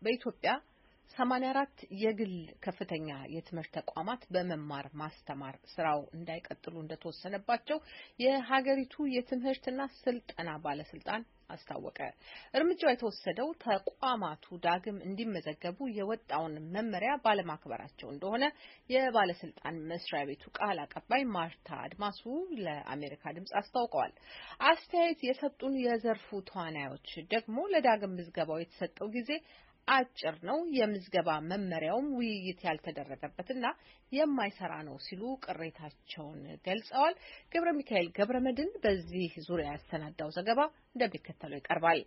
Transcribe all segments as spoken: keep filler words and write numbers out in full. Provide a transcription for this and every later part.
በኢትዮጵያ ሰማንያ አራት የግል ከፍተኛ የትምህርት ተቋማት በመማር ማስተማር ስራው እንዳይቀጥሉ እንደተወሰነባቸው የሀገሪቱ የትምህርትና ስልጠና ባለስልጣን አስታወቀ። እርምጃው የተወሰደው ተቋማቱ ዳግም እንዲመዘገቡ የወጣውን መመሪያ ባለማክበራቸው እንደሆነ የባለስልጣን መስሪያ ቤቱ ቃል አቀባይ ማርታ አድማሱ ለአሜሪካ ድምጽ አስታውቀዋል። አስተያየት የሰጡን የዘርፉ ተዋናዮች ደግሞ ለዳግም ምዝገባው የተሰጠው ጊዜ አጭር ነው፣ የምዝገባ መመሪያውም ውይይት ያልተደረገበትና የማይሰራ ነው ሲሉ ቅሬታቸውን ገልጸዋል። ገብረ ሚካኤል ገብረመድን በዚህ ዙሪያ ያሰናዳው ዘገባ እንደሚከተለው ይቀርባል።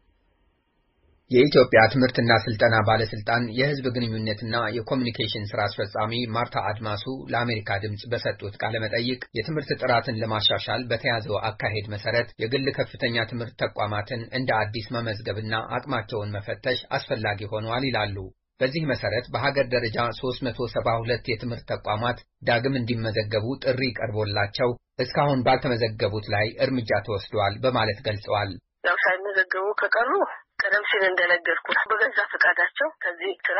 የኢትዮጵያ ትምህርትና ስልጠና ባለስልጣን የህዝብ ግንኙነትና የኮሙኒኬሽን ስራ አስፈጻሚ ማርታ አድማሱ ለአሜሪካ ድምጽ በሰጡት ቃለ መጠይቅ የትምህርት ጥራትን ለማሻሻል በተያዘው አካሄድ መሰረት የግል ከፍተኛ ትምህርት ተቋማትን እንደ አዲስ መመዝገብና አቅማቸውን መፈተሽ አስፈላጊ ሆኗል ይላሉ። በዚህ መሰረት በሀገር ደረጃ ሶስት መቶ ሰባ ሁለት የትምህርት ተቋማት ዳግም እንዲመዘገቡ ጥሪ ቀርቦላቸው እስካሁን ባልተመዘገቡት ላይ እርምጃ ተወስዷል በማለት ገልጸዋል። ያው ሳይመዘገቡ ከቀሩ ቀደም ሲል እንደነገርኩ በገዛ ፈቃዳቸው ከዚህ ስራ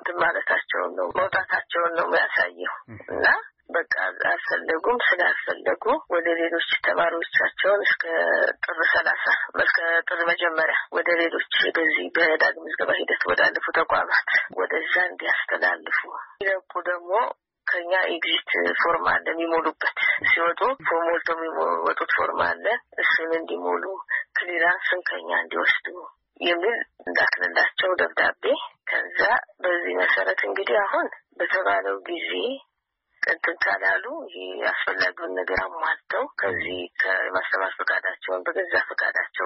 ማለታቸውን ነው መውጣታቸውን ነው የሚያሳየው እና በቃ አልፈለጉም። ስላልፈለጉ ወደ ሌሎች ተማሪዎቻቸውን እስከ ጥር ሰላሳ እስከ ጥር መጀመሪያ ወደ ሌሎች በዚህ በዳግም ምዝገባ ሂደት ወዳለፉ ተቋማት ወደዛ እንዲያስተላልፉ ይለቁ። ደግሞ ከኛ ኤግዚት ፎርም አለ የሚሞሉበት ሲወጡ ፎርም ሞልተው የሚወጡት ፎርም አለ እሱን እንዲሞሉ ክሊራንስን ከኛ እንዲወስዱ የሚል እንዳክልላቸው ደብዳቤ። ከዛ በዚህ መሰረት እንግዲህ አሁን በተባለው ጊዜ እንትን ካላሉ ይሄ አስፈላጊውን ነገር አሟልተው ከዚህ ከማስተማር ፈቃዳቸውን በገዛ ፈቃዳቸው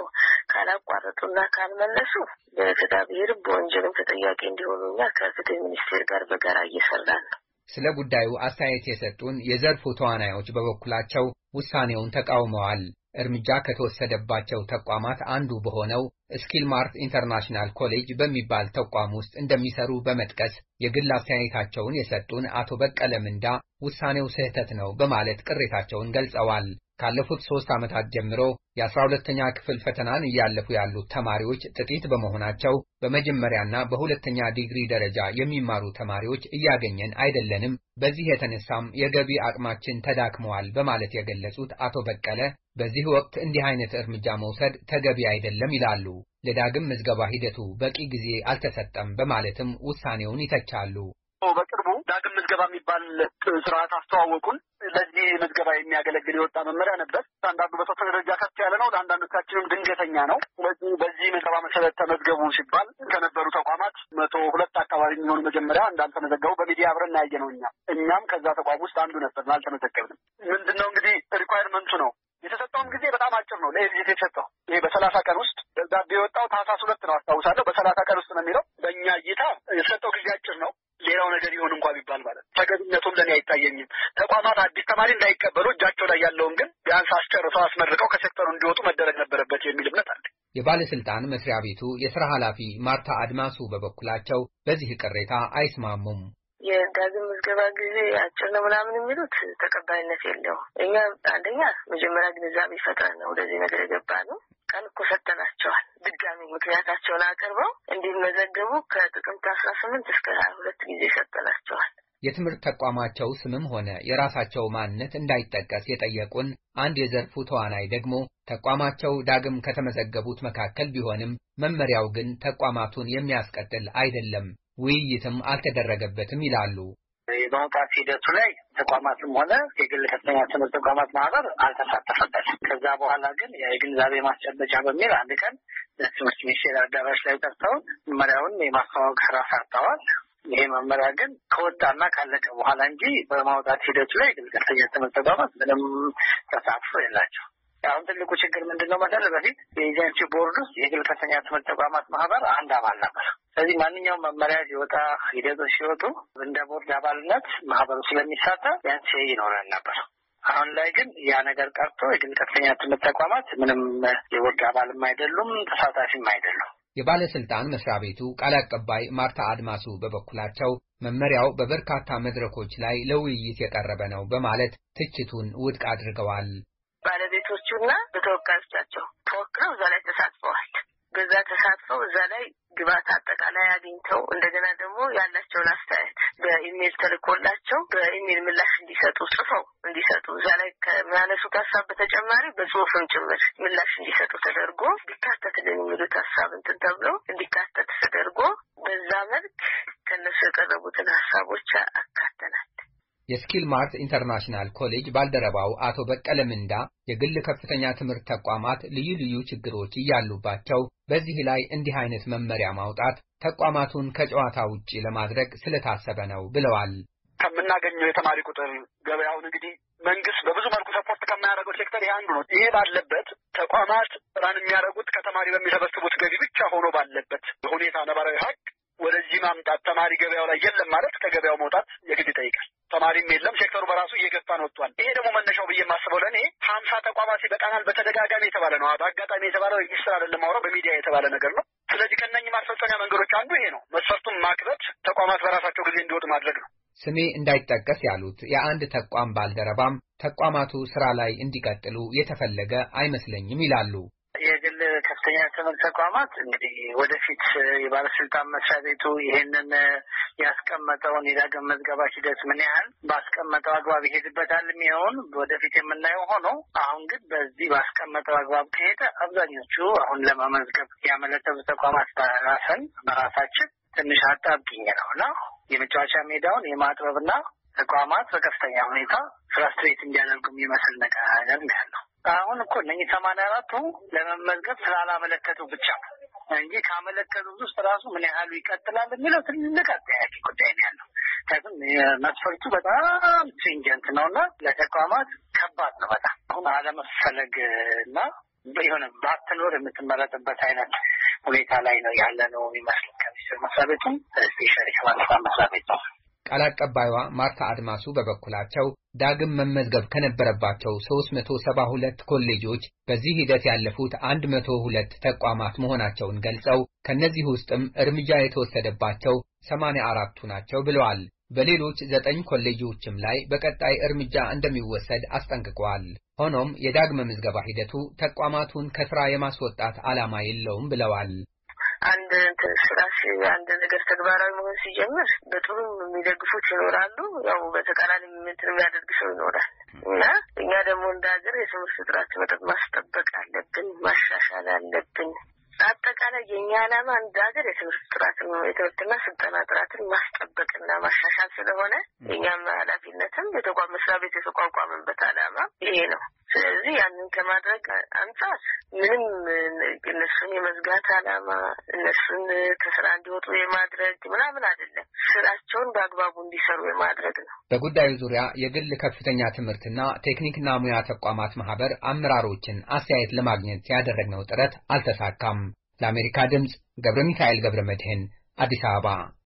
ካላቋረጡና ካልመለሱ በፍትሐ ብሔር በወንጀልም ተጠያቂ እንዲሆኑና ከፍትህ ሚኒስቴር ጋር በጋራ እየሰራን ነው። ስለ ጉዳዩ አስተያየት የሰጡን የዘርፉ ተዋናዮች በበኩላቸው ውሳኔውን ተቃውመዋል። እርምጃ ከተወሰደባቸው ተቋማት አንዱ በሆነው ስኪልማርት ኢንተርናሽናል ኮሌጅ በሚባል ተቋም ውስጥ እንደሚሰሩ በመጥቀስ የግል አስተያየታቸውን የሰጡን አቶ በቀለ ምንዳ ውሳኔው ስህተት ነው በማለት ቅሬታቸውን ገልጸዋል። ካለፉት ሶስት ዓመታት ጀምሮ የአስራ ሁለተኛ ክፍል ፈተናን እያለፉ ያሉት ተማሪዎች ጥቂት በመሆናቸው በመጀመሪያና በሁለተኛ ዲግሪ ደረጃ የሚማሩ ተማሪዎች እያገኘን አይደለንም። በዚህ የተነሳም የገቢ አቅማችን ተዳክመዋል በማለት የገለጹት አቶ በቀለ በዚህ ወቅት እንዲህ አይነት እርምጃ መውሰድ ተገቢ አይደለም ይላሉ። ለዳግም ምዝገባ ሂደቱ በቂ ጊዜ አልተሰጠም በማለትም ውሳኔውን ይተቻሉ። በቅርቡ ዳግም ምዝገባ የሚባል ስርዓት አስተዋወቁን። ለዚህ ምዝገባ የሚያገለግል የወጣ መመሪያ ነበር። አንዳንዱ በተወሰነ ደረጃ ከፍ ያለ ነው፣ ለአንዳንዶቻችንም ድንገተኛ ነው። ስለዚህ በዚህ ምዝገባ መሰረት ተመዝገቡ ሲባል ከነበሩ ተቋማት መቶ ሁለት አካባቢ የሚሆኑ መጀመሪያ እንዳልተመዘገቡ በሚዲያ አብረን ያየ ነው። እኛ እኛም ከዛ ተቋም ውስጥ አንዱ ነበር፣ አልተመዘገብንም። ምንድነው እንግዲህ ሪኳየርመንቱ ነው። የተሰጠውም ጊዜ በጣም አጭር ነው። ለኤግዚት የተሰጠው ይሄ በሰላሳ ቀን ውስጥ ደብዳቤ የወጣው ታህሳስ ሁለት ነው አስታውሳለሁ። በሰላሳ ቀን ውስጥ ነው የሚለው። በእኛ እይታ የተሰጠው ጊዜ አጭር ነው። ሌላው ነገር ይሁን እንኳን ቢባል ማለት ተገቢነቱም ለኔ አይታየኝም። ተቋማት አዲስ ተማሪ እንዳይቀበሉ እጃቸው ላይ ያለውን ግን ቢያንስ አስጨርሰው አስመርቀው ከሴክተሩ እንዲወጡ መደረግ ነበረበት የሚል እምነት አለ። የባለስልጣን መስሪያ ቤቱ የሥራ ኃላፊ ማርታ አድማሱ በበኩላቸው በዚህ ቅሬታ አይስማሙም። የዳግም ምዝገባ ጊዜ አጭር ነው ምናምን የሚሉት ተቀባይነት የለውም። እኛ አንደኛ መጀመሪያ ግንዛቤ ፈጥረን ነው ወደዚህ ነገር የገባ ነው። ቀን እኮ ሰጥተናቸዋል። ድጋሚ ምክንያታቸውን አቅርበው እንዲመዘገቡ ከጥቅምት አስራ ስምንት እስከ ሀያ ሁለት ጊዜ ሰጥተናቸዋል። የትምህርት ተቋማቸው ስምም ሆነ የራሳቸው ማንነት እንዳይጠቀስ የጠየቁን አንድ የዘርፉ ተዋናይ ደግሞ ተቋማቸው ዳግም ከተመዘገቡት መካከል ቢሆንም መመሪያው ግን ተቋማቱን የሚያስቀጥል አይደለም፣ ውይይትም አልተደረገበትም ይላሉ። በመውጣት ሂደቱ ላይ ተቋማትም ሆነ የግል ከፍተኛ ትምህርት ተቋማት ማህበር አልተሳተፈበትም። ከዛ በኋላ ግን የግንዛቤ ማስጨበጫ በሚል አንድ ቀን ለትምህርት ሚኒስቴር አዳራሽ ላይ ጠርተው መመሪያውን የማስተዋወቅ ስራ ሰርተዋል። ይሄ መመሪያ ግን ከወጣና ካለቀ በኋላ እንጂ በማውጣት ሂደቱ ላይ የግል ከፍተኛ ትምህርት ተቋማት ምንም ተሳትፎ የላቸው። አሁን ትልቁ ችግር ምንድነው መሰለህ? በፊት የኤጀንሲ ቦርድ ውስጥ የግል ከፍተኛ ትምህርት ተቋማት ማህበር አንድ አባል ነበር። ስለዚህ ማንኛውም መመሪያ ሲወጣ ሂደቶች ሲወጡ እንደ ቦርድ አባልነት ማህበሩ ስለሚሳተፍ ቢያንስ ይኖረን ነበር። አሁን ላይ ግን ያ ነገር ቀርቶ የግል ከፍተኛ ትምህርት ተቋማት ምንም የቦርድ አባልም አይደሉም፣ ተሳታፊም አይደሉም። የባለስልጣን መስሪያ ቤቱ ቃል አቀባይ ማርታ አድማሱ በበኩላቸው መመሪያው በበርካታ መድረኮች ላይ ለውይይት የቀረበ ነው በማለት ትችቱን ውድቅ አድርገዋል። ባለቤቶቹና በተወካዮቻቸው ተወክለው እዛ ላይ ተሳትፈዋል። በዛ ተሳትፈው እዛ ላይ ግባት አጠቃላይ አግኝተው እንደገና ደግሞ ያላቸውን አስተያየት በኢሜል ተልኮላቸው በኢሜል ምላሽ እንዲሰጡ ጽፈው እንዲሰጡ እዛ ላይ ከሚያነሱት ሀሳብ በተጨማሪ በጽሁፍም ጭምር ምላሽ እንዲሰጡ ተደርጎ ቢካተትልን የሚሉት ሀሳብ እንትን ተብሎ እንዲካተት ተደርጎ በዛ መልክ ከነሱ የቀረቡትን ሀሳቦች አካተናል። የስኪል ማርት ኢንተርናሽናል ኮሌጅ ባልደረባው አቶ በቀለ ምንዳ የግል ከፍተኛ ትምህርት ተቋማት ልዩ ልዩ ችግሮች እያሉባቸው በዚህ ላይ እንዲህ አይነት መመሪያ ማውጣት ተቋማቱን ከጨዋታ ውጪ ለማድረግ ስለታሰበ ነው ብለዋል። ከምናገኘው የተማሪ ቁጥር ገበያውን እንግዲህ መንግስት በብዙ መልኩ ሰፖርት ከማያደርገው ሴክተር ይሄ አንዱ ነው። ይሄ ባለበት ተቋማት ራን የሚያደርጉት ከተማሪ በሚሰበስቡት ገቢ ብቻ ሆኖ ባለበት ሁኔታ ነባራዊ ሀቅ ወደዚህ ማምጣት ተማሪ ገበያው ላይ የለም ማለት ከገበያው መውጣት የግድ ይጠይቃል። ተማሪም የለም ሴክተሩ በራሱ እየገፋን ወጥቷል። ይሄ ደግሞ መነሻው ብዬ የማስበው ለኔ ሀምሳ ተቋማት ይበቃናል በተደጋጋሚ የተባለ ነው። በአጋጣሚ የተባለው ሚኒስትር አይደለም አውራ በሚዲያ የተባለ ነገር ነው። ስለዚህ ከነኚህ ማስፈጸሚያ መንገዶች አንዱ ይሄ ነው። መስፈርቱን ማክበድ ተቋማት በራሳቸው ጊዜ እንዲወጡ ማድረግ ነው። ስሜ እንዳይጠቀስ ያሉት የአንድ ተቋም ባልደረባም ተቋማቱ ስራ ላይ እንዲቀጥሉ የተፈለገ አይመስለኝም ይላሉ። የግል ከፍተኛ ትምህርት ተቋማት እንግዲህ ወደፊት የባለስልጣን መስሪያ ቤቱ ይሄንን ያስቀመጠውን የዳግም ምዝገባ ሂደት ምን ያህል ባስቀመጠው አግባብ ይሄድበታል የሚሆን ወደፊት የምናየው ሆኖ አሁን ግን በዚህ ባስቀመጠው አግባብ ከሄደ አብዛኞቹ አሁን ለመመዝገብ ያመለከቱ ተቋማት ራስን በራሳችን ትንሽ አጣብቂኝ ነውና የመጫወቻ ሜዳውን የማጥበብና ተቋማት በከፍተኛ ሁኔታ ፍራስትሬት እንዲያደርጉ የሚመስል ነገር ነው ያለው። አሁን እኮ እነኚህ ሰማንያ አራቱ ለመመዝገብ ስላላመለከቱ ብቻ እንጂ ካመለከቱት ውስጥ ራሱ ምን ያህሉ ይቀጥላል የሚለው ትልቅ አጠያቂ ጉዳይ ነው ያለው። ከዚህም መስፈርቱ በጣም ስትሪንጀንት ነውና ለተቋማት ከባድ ነው በጣም አሁን አለመፈለግና የሆነ ባትኖር የምትመረጥበት አይነት ሁኔታ ላይ ነው ያለ ነው የሚመስለው። ከሚኒስትር መስሪያ ቤቱም ስፔሻሊ ከባለስልጣን መስሪያ ቤቱ ቃል አቀባይዋ ማርታ አድማሱ በበኩላቸው ዳግም መመዝገብ ከነበረባቸው ሶስት መቶ ሰባ ሁለት ኮሌጆች በዚህ ሂደት ያለፉት አንድ መቶ ሁለት ተቋማት መሆናቸውን ገልጸው ከነዚህ ውስጥም እርምጃ የተወሰደባቸው ሰማንያ አራቱ ናቸው ብለዋል። በሌሎች ዘጠኝ ኮሌጆችም ላይ በቀጣይ እርምጃ እንደሚወሰድ አስጠንቅቀዋል። ሆኖም የዳግም ምዝገባ ሂደቱ ተቋማቱን ከስራ የማስወጣት ዓላማ የለውም ብለዋል። አንድ ስራሽ አንድ ነገር ተግባራዊ መሆን ሲጀምር በጥሩ የሚደግፉት ይኖራሉ፣ ያው በተቃራኒ ምንትን የሚያደርግ ሰው ይኖራል እና እኛ ደግሞ እንደ ሀገር የትምህርት ጥራት መጠጥ ማስጠበቅ አለብን፣ ማሻሻል አለብን። አጠቃላይ የኛ ዓላማ እንደ ሀገር የትምህርት ጥራትን የትምህርትና ስልጠና ጥራትን ማስጠበቅና ማሻሻል ስለሆነ የኛም ኃላፊነትም የተቋም መስሪያ ቤት የተቋቋመበት ዓላማ ይሄ ነው። ስለዚህ ያንን ከማድረግ አንጻር ምንም እነሱን የመዝጋት ዓላማ እነሱን ከስራ እንዲወጡ የማድረግ ምናምን አይደለም። ስራቸውን በአግባቡ እንዲሰሩ የማድረግ ነው። በጉዳዩ ዙሪያ የግል ከፍተኛ ትምህርትና ቴክኒክና ሙያ ተቋማት ማህበር አመራሮችን አስተያየት ለማግኘት ያደረግነው ጥረት አልተሳካም። ለአሜሪካ ድምጽ ገብረ ሚካኤል ገብረ መድህን አዲስ አበባ